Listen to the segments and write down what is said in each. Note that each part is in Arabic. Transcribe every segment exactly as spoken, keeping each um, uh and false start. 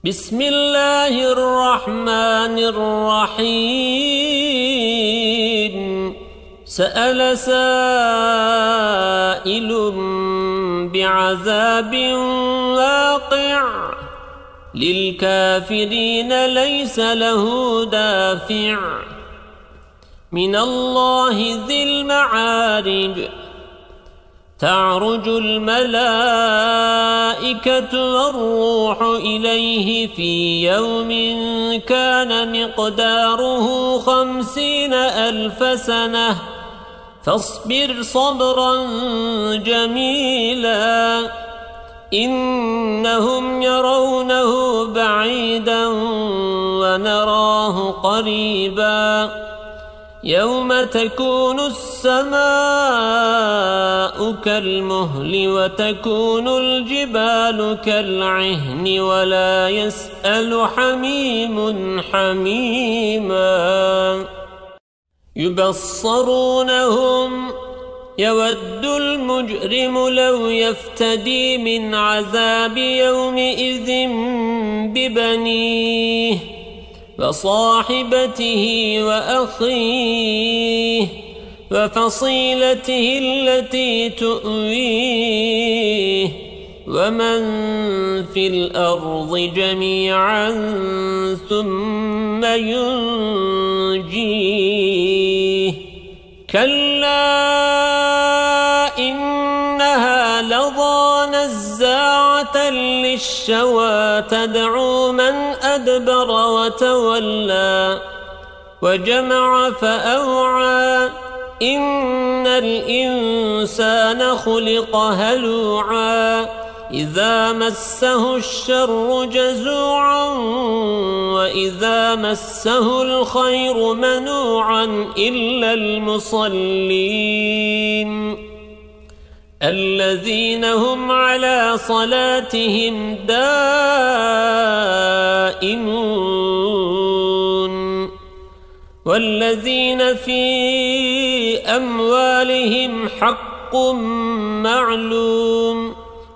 بسم الله الرحمن الرحيم سأل سائل بعذاب واقع للكافرين ليس له دافع من الله ذي المعارج تعرج الملائكة والروح إليه في يوم كان مقداره خمسين ألف سنة فاصبر صبرا جميلا إنهم يرونه بعيدا ونراه قريبا يوم تكون السماء كالمهل وتكون الجبال كالعهن ولا يسأل حميم حميما يبصرونهم يود المجرم لو يفتدي من عذاب يومئذ ببنيه وصاحبته وأخيه وفصيلته التي تؤويه ومن في الأرض جميعا ثم ينجيه كلا إنها لظى نزاعة للشوى تدعو من أدبر وتولى وجمع فأوعى إن الإنسان خلق هلوعا إذا مسه الشر جزوعا وإذا مسه الخير منوعا إلا المصلين الذين هم على صلاتهم دائمون والذين في أموالهم حق معلوم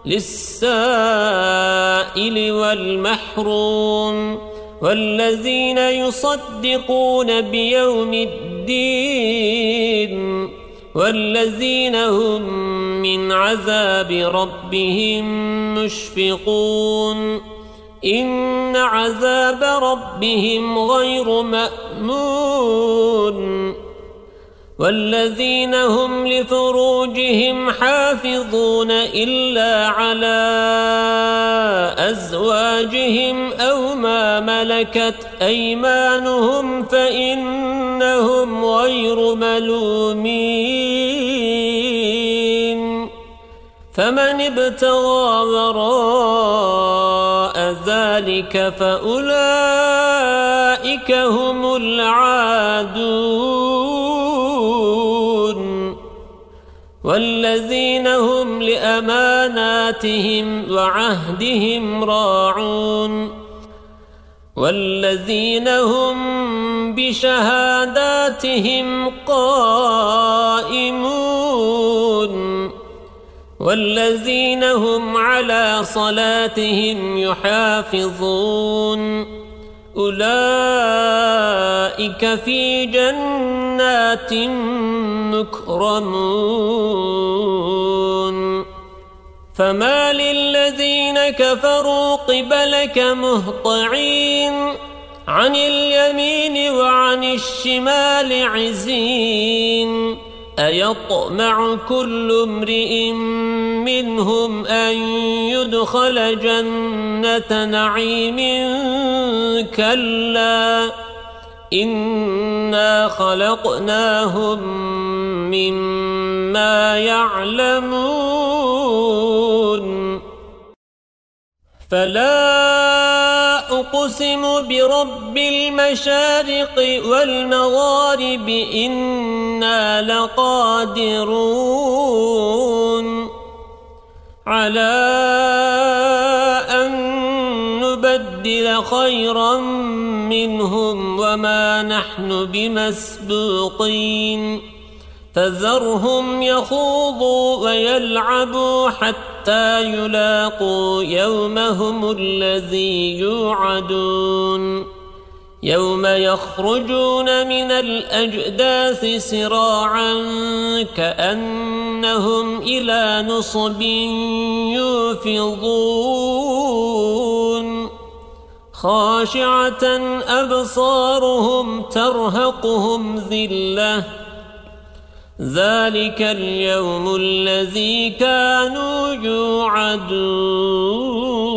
للسائل والمحروم والذين يصدقون بيوم الدين والذين هم من عذاب ربهم مشفقون إن عذاب ربهم غير مأمون والذين هم لفروجهم حافظون إلا على أزواجهم أو ما ملكت أيمانهم فإنهم غير ملومين فمن ابتغى وراء ذلك فأولئك هم العادون والذين هم لأماناتهم وعهدهم راعون والذين هم بشهاداتهم قائمون والذين هم على صلاتهم يحافظون أولئك في جنات مكرمون فما للذين كفروا قبلك مهطعين عن اليمين وعن الشمال عزين أيطمع كل امرئ منهم أن يدخل جنة نعيم كلا إنا خلقناهم مما يعلمون فلا أقسم برب المشارق والمغارب إنا لقادرون على أن نبدل خيرا منهم وما نحن بمسبوقين فذرهم يخوضوا ويلعبوا حتى يلاقوا يومهم الذي يوعدون يوم يخرجون من الأجداث سراعا كأنهم إلى نصب يوفضون خاشعة أبصارهم ترهقهم ذلة ذلك اليوم الذي كانوا يوعدون.